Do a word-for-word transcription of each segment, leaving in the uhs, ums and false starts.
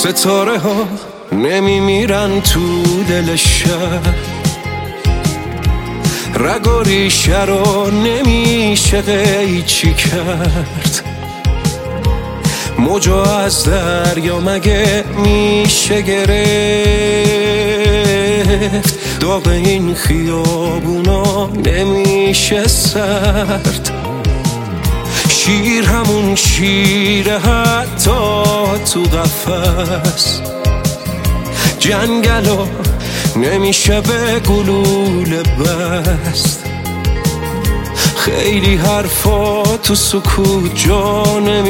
ستاره ها نمیمیرن تو دل شب، رگ و ریشه رو نمیشه قیچی کرد، موجو از دریا مگه میشه گرفت، داغ این خیابونا نمیشه سرد، شیر همون شیره حتی تو قفس، جنگلو نمیشه به گلوله بست، خیلی حرفا تو سکوت جا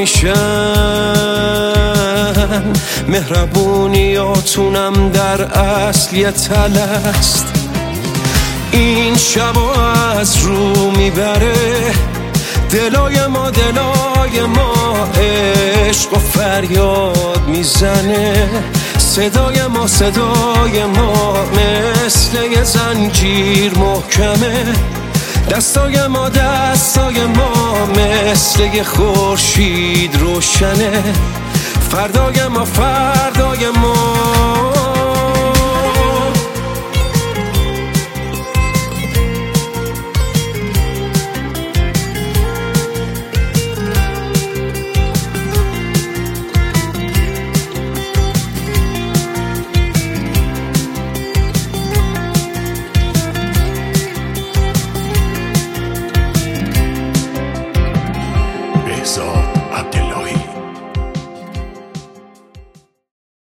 نمیشن، مهربونیاتونم در اصل یه طلست، این شبا از رو میبره دلای ما دلای ما، عشق و فریاد میزنه صدای ما صدای ما، مثل یه زنجیر محکمه دستای ما دستای ما، مثل یه خورشید روشنه فردای ما فردای ما.